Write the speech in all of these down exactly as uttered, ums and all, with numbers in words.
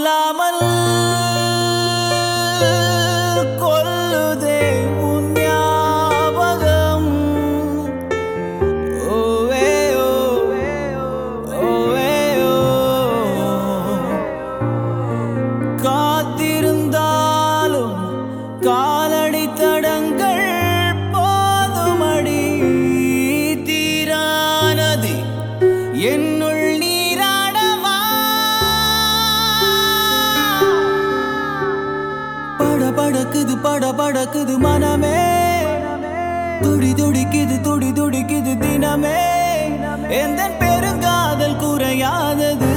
கொல்லாமல் கொல்லுதே உன் ஞாபகம். ஓவே ஓவே காத்திருந்தாலும் காலடி தடங்கள் போதுமடி. தீரானதி என்னுள் நீராடவா. பட படக்குது பட படக்குது மனமே, துடி துடிக்குது துடி துடிக்குது தினமே. எந்த பெருங்காதல் குறையாதது.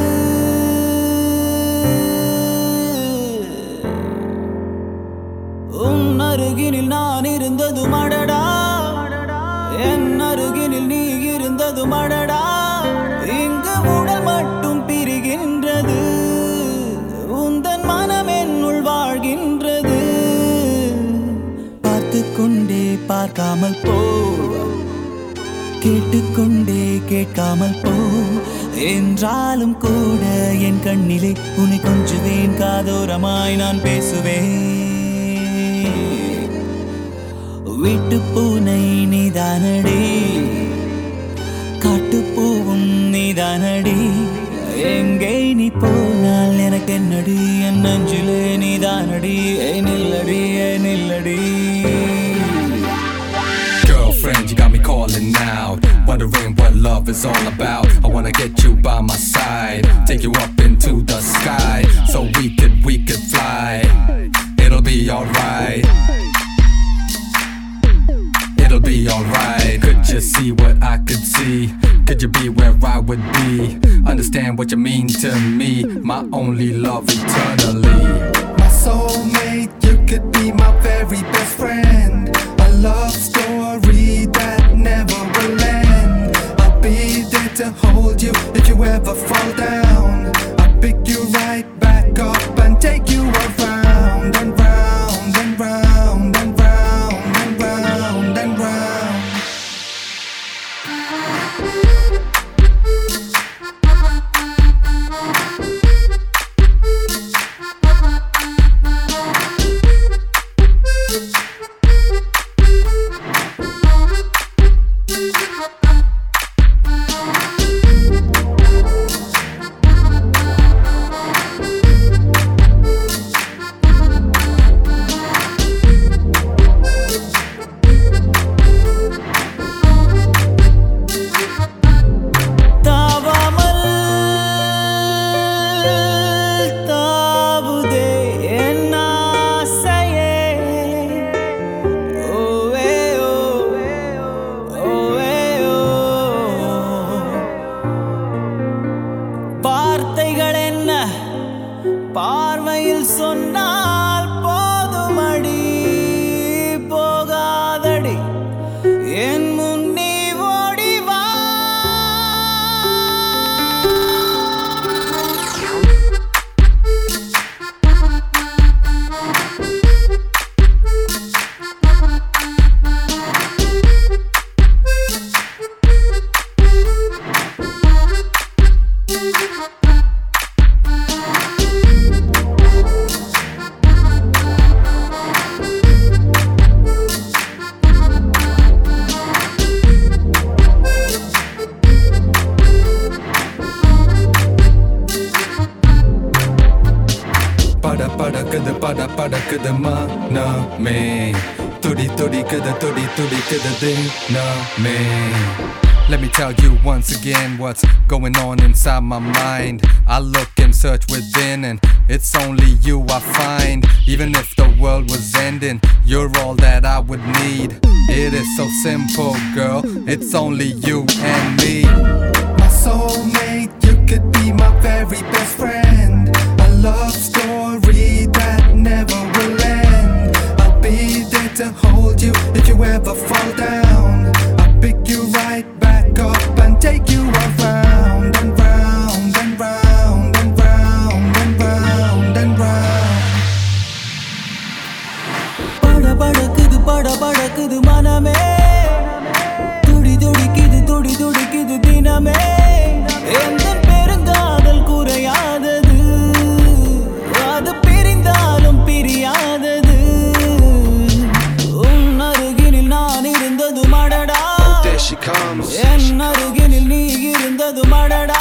உன் அருகினில் நான் இருந்தது மடடா, என் அருகினில் நீ இருந்தது மடடா. இங்கு உடல் மட்டும் பிரிகின்றது, உந்தன் மனம் என்னுள் வாழ்கின்றது. பார்த்து கொண்டே பார்க்காமல் போ, கேட்டுக்கொண்டே கேட்காமல் போ. என்றாலும் கூட என் கண்ணிலே உன்னை கொஞ்சுவேன், காதோரமாய் நான் பேசுவேன். வீட்டு பூனை நீதானடி, காட்டுப்பூவும் நீதானடி. எங்கே நீ போனால் எனக்கு என்னடி, என் நெஞ்சிலே நீதானடி. ஏ நில்லடி ஏ நில்லடி. Girlfriend, you got me calling out, wondering what love is all about. I wanna get you by my side, take you up into the sky, so we could, we could fly. It'll be alright, it'll be alright. Could you see what I could see? Could you be where I would be? Understand what you mean to me, my only love eternally. My soulmate, you could be my very best friend. A love story that never will end. I'll be there to hold you if you ever fall down. I'll pick you right back up and take you around and round and round and round and round and round. வார்த்தைகள் என்ன பார்வையில் சொன்னால் போதுமடி, போகாதடி என் முன்னே ஓடி வா. Pada pada kada pada pada kada mana me, tudi tudi kada tudi tudi kada dina me. Let me tell you once again what's going on inside my mind. I look and search within and it's only you I find. Even if the world was ending, you're all that I would need. It is so simple, girl, it's only you and me. My soulmate, you could be my very best friend. A love story that never will end. I'll be there to hold you if you ever fall down. I'll pick you right back up and take you around and round and round and round and round and round. பட படக்குது பட படக்குது மனமே, துடி துடிக்குது துடி துடிக்குது தினமே. எந்த பெருங்காதல் குறையாதது. வந்தது மடடா